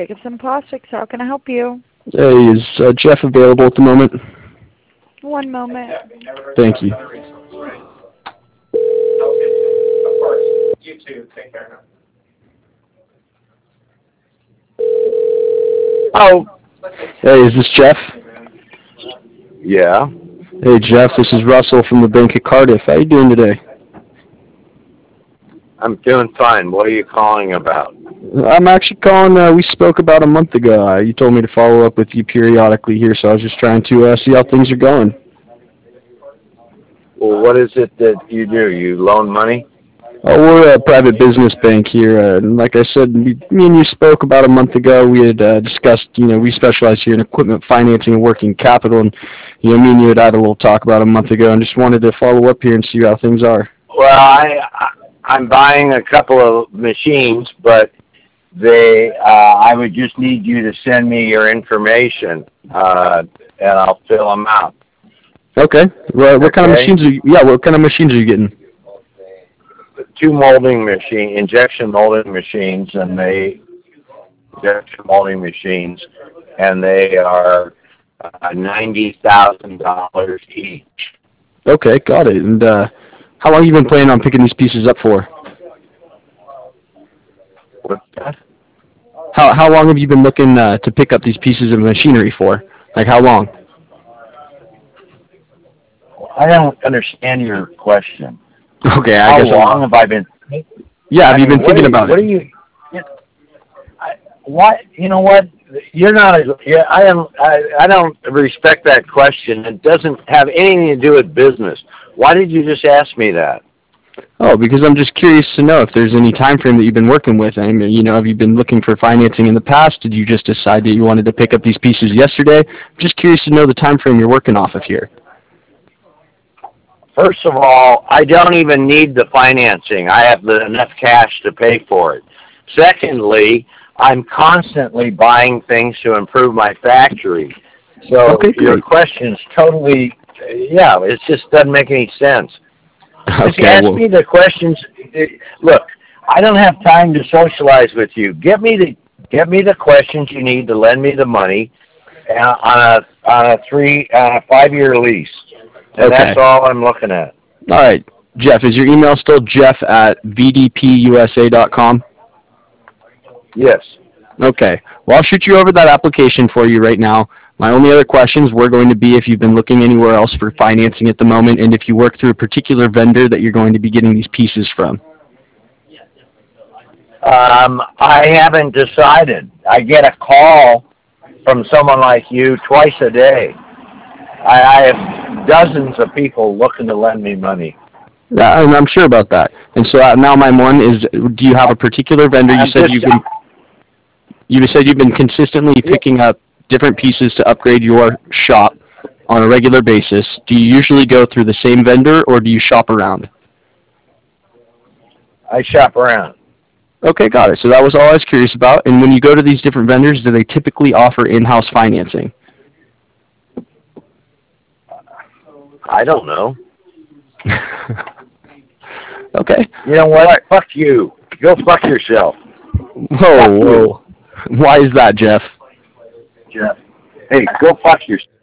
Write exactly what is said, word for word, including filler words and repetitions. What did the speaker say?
Jacobson Plastics. How can I help you? Hey, is uh, Jeff available at the moment? One moment. Thank you. You too. Take care now. Oh. Hey, is this Jeff? Yeah. Hey, Jeff, this is Russell from the Bank of Cardiff. How you doing today? I'm doing fine. What are you calling about? I'm actually calling, uh, we spoke about a month ago. Uh, you told me to follow up with you periodically here, so I was just trying to uh, see how things are going. Well, what is it that you do? You loan money? Oh, we're a private business bank here, uh, and like I said, we, me and you spoke about a month ago. We had uh, discussed, you know, we specialize here in equipment financing and working capital, and, you know, me and you had had a little talk about a month ago, and just wanted to follow up here and see how things are. Well, I, I I'm buying a couple of machines, but they uh, I would just need you to send me your information, uh, and I'll fill them out. Okay. Well, what okay. kind of machines are you? Yeah, what kind of machines are you getting? Two molding machine, injection molding machines, and they injection molding machines, and they are uh, ninety thousand dollars each. Okay, got it. And uh, how long have you been planning on picking these pieces up for? What's that? How how long have you been looking uh, to pick up these pieces of machinery for? Like how long? I don't understand your question. Okay, I How guess. How long have I been? Yeah, have I you mean, been thinking you, about what it? What are you? I, what you know? What you're not? A, yeah, I am. I, I don't respect that question. It doesn't have anything to do with business. Why did you just ask me that? Oh, because I'm just curious to know if there's any time frame that you've been working with. I mean, you know, have you been looking for financing in the past? Did you just decide that you wanted to pick up these pieces yesterday? I'm just curious to know the time frame you're working off of here. First of all, I don't even need the financing. I have the, enough cash to pay for it. Secondly, I'm constantly buying things to improve my factory. So okay, your question's totally, yeah, it just doesn't make any sense. Okay, Just ask well, me the questions. Look, I don't have time to socialize with you. Get me the get me the questions you need to lend me the money uh, on a on a three on a five year lease, and okay. that's all I'm looking at. All right, Jeff, is your email still Jeff at V D P U S A dot com? Yes. Okay. Well, I'll shoot you over that application for you right now. My only other questions were going to be if you've been looking anywhere else for financing at the moment, and if you work through a particular vendor that you're going to be getting these pieces from. Um, I haven't decided. I get a call from someone like you twice a day. I, I have dozens of people looking to lend me money. Yeah, and I'm sure about that. And so uh, now my one is, do you have a particular vendor? You I'm said just, you've been, you said you've been consistently picking up different pieces to upgrade your shop on a regular basis. Do you usually go through the same vendor, or do you shop around? I shop around. Okay, got it. So that was all I was curious about. And when you go to these different vendors, do they typically offer in-house financing? I don't know. Okay. You know what? Fuck you. Go fuck yourself. Whoa, Fuck whoa. you. Why is that, Jeff? Jeff. Hey, go fuck yourself.